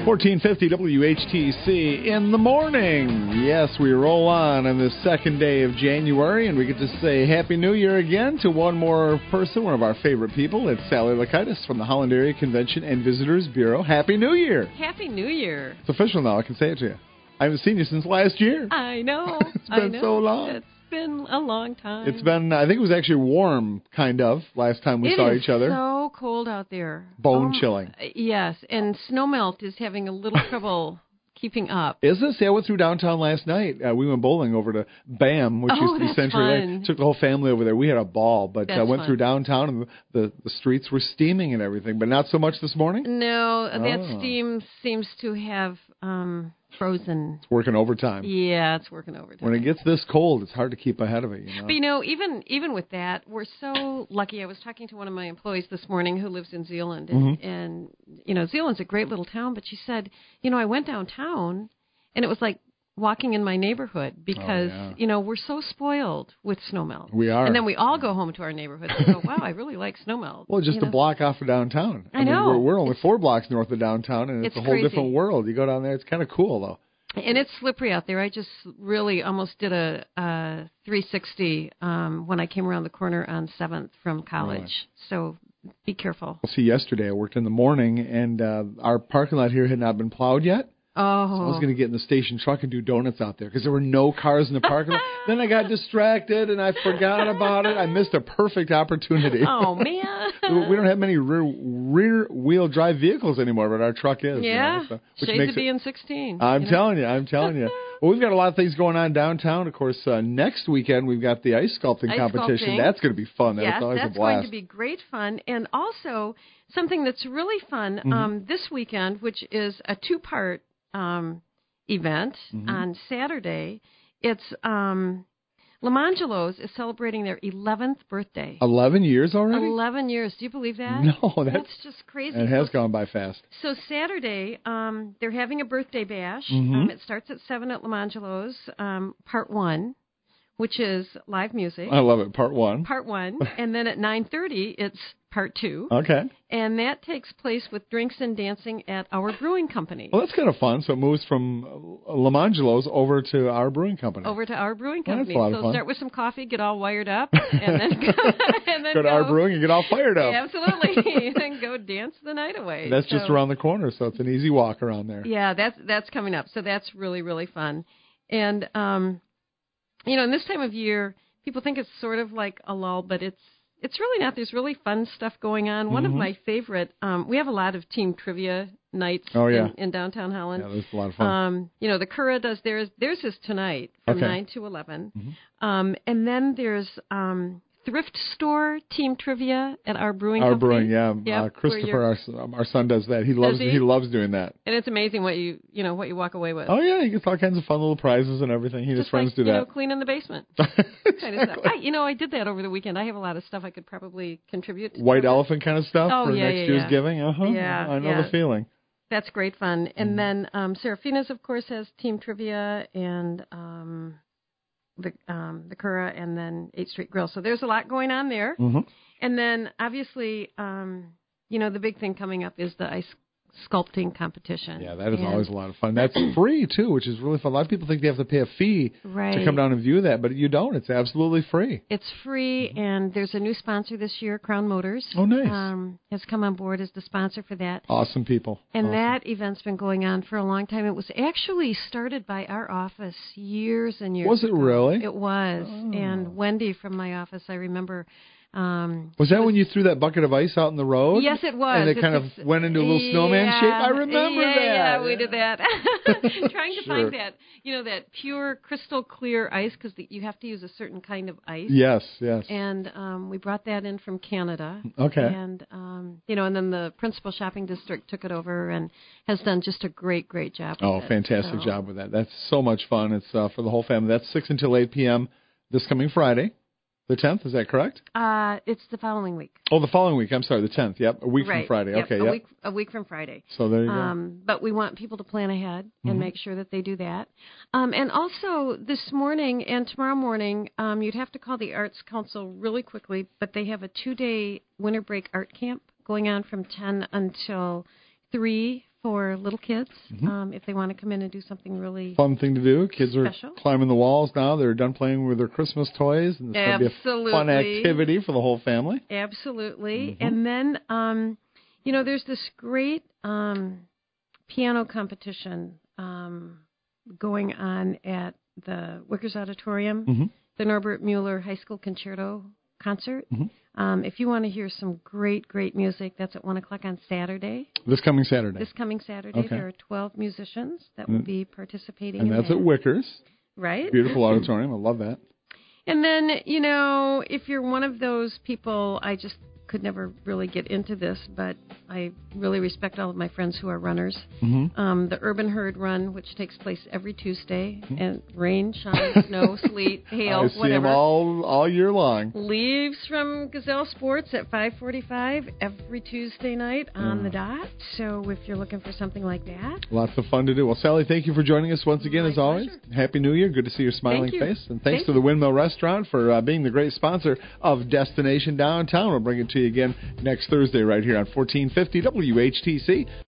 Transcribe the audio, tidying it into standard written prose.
1450 WHTC in the morning. Yes, we roll on the second day of January, and we get to say Happy New Year again to one more person, one of our favorite people. It's Sally Lakaitis from the Holland Area Convention and Visitors Bureau. Happy New Year. Happy New Year. It's official now. I can say it to you. I haven't seen you since last year. I know. It's been so long. It's been a long time. It's been, I think it was actually warm, kind of, last time we saw each other. It is so cold out there. Bone chilling. Yes, and snowmelt is having a little trouble keeping up. Is this? Yeah, I went through downtown last night. We went bowling over to BAM, which used to be Century Lake. Took the whole family over there. We had a ball, but I went through downtown, and the streets were steaming and everything, but not so much this morning? No, that steam seems to have frozen. It's working overtime. Yeah, it's working overtime. When it gets this cold, it's hard to keep ahead of it. But even with that, we're so lucky. I was talking to one of my employees this morning who lives in Zeeland, and Zeeland's a great little town. But she said, I went downtown, and it was like walking in my neighborhood because we're so spoiled with snowmelt. We are, and then we all go home to our neighborhoods and go, "Wow, I really like snowmelt." Well, just a block off of downtown. I know. Mean, we're only 4 blocks north of downtown, and it's a whole crazy. different world. You go down there; it's kind of cool, though. And it's slippery out there. I just really almost did a 360 when I came around the corner on 7th from college. Right. So be careful. See, yesterday I worked in the morning, and our parking lot here had not been plowed yet. Oh. So I was going to get in the station truck and do donuts out there because there were no cars in the parking lot. Then I got distracted and I forgot about it. I missed a perfect opportunity. Oh, man. We don't have many rear-wheel drive vehicles anymore, but our truck is. Yeah, which shades of being 16. I'm telling you. Well, we've got a lot of things going on downtown. Of course, next weekend we've got the ice sculpting competition. That's going to be fun. Yes, that's always that's a blast. going to be great fun. And also something that's really fun this weekend, which is a 2-part event on Saturday. It's Lamangelos is celebrating their 11th birthday. 11 years already? 11 years. Do you believe that? No, that's just crazy. It has gone by fast. So Saturday, they're having a birthday bash. It starts at 7 at Lamangelos, part 1, which is live music. I love it. Part 1. Part 1. And then at 9:30, it's part 2. Okay. And that takes place with drinks and dancing at our brewing company. Well, that's kind of fun. So it moves from Lamangelos over to our brewing company. Well, that's a lot of fun. So start with some coffee, get all wired up, and then go to our brewing and get all fired up. Yeah, absolutely. And then go dance the night away. That's just around the corner, so it's an easy walk around there. Yeah, that's coming up. So that's really, really fun. And, in this time of year, people think it's sort of like a lull, but it's really not. There's really fun stuff going on. One of my favorite, we have a lot of team trivia nights in downtown Holland. Yeah, there's a lot of fun. The Curra does theirs. Theirs is tonight from 9 to 11. And then there's thrift store team trivia at our brewing company. Our brewing, yeah. Christopher, our son, does that. He loves doing that. And it's amazing what you walk away with. Oh yeah, he gets all kinds of fun little prizes and everything. He and his friends do that. Cleaning the basement. Exactly. Kind of stuff. I did that over the weekend. I have a lot of stuff I could probably contribute to. White elephant kind of stuff for next year's giving. Yeah, I know the feeling. That's great fun. And then Serafina's, of course, has team trivia and the Curra and then 8th Street Grill. So there's a lot going on there. And then obviously, the big thing coming up is the ice sculpting competition. Yeah, that is always a lot of fun. That's free, too, which is really fun. A lot of people think they have to pay a fee to come down and view that, but you don't. It's absolutely free. It's free, and there's a new sponsor this year, Crown Motors. Oh, nice. Has come on board as the sponsor for that. Awesome people. And that event's been going on for a long time. It was actually started by our office years and years ago. Was it really? It was. Oh. And Wendy from my office, I remember... was that when you threw that bucket of ice out in the road? Yes, it was. And it kind of went into a little snowman shape? I remember that. Yeah, we did that. Trying to find that, that pure crystal clear ice because you have to use a certain kind of ice. Yes. And we brought that in from Canada. Okay. And, and then the Principal Shopping District took it over and has done just a great, great job with it. Fantastic job with that. That's so much fun. It's for the whole family. That's 6 until 8 p.m. this coming Friday. The 10th, is that correct? It's the following week. Oh, the following week. I'm sorry, the 10th. Yep, a week from Friday. Yep. Okay, a week from Friday. So there you go. But we want people to plan ahead and make sure that they do that. And also this morning and tomorrow morning, you'd have to call the Arts Council really quickly, but they have a 2-day winter break art camp going on from 10 until 3 for little kids if they want to come in and do something really fun thing to do. Kids special. are climbing the walls now. They're done playing with their Christmas toys, and it's going to be a fun activity for the whole family. Absolutely. And then, there's this great piano competition going on at the Wickers Auditorium, the Norbert Mueller High School Concerto Concert. If you want to hear some great, great music, that's at 1 o'clock on Saturday. This coming Saturday. Okay. There are 12 musicians that will be participating in that. And that's at Wickers. Right. Beautiful auditorium. I love that. And then, if you're one of those people, I just could never really get into this, but I really respect all of my friends who are runners. The Urban Herd Run, which takes place every Tuesday, and rain, shine, snow, sleet, hail, I see whatever. them all year long. Leaves from Gazelle Sports at 5:45 every Tuesday night on the dot. So if you're looking for something like that. Lots of fun to do. Well, Sally, thank you for joining us once again, as always. Happy New Year. Good to see your smiling face. And thanks to the Windmill Restaurant for being the great sponsor of Destination Downtown. We'll bring it to you again next Thursday right here on 1450 WHTC.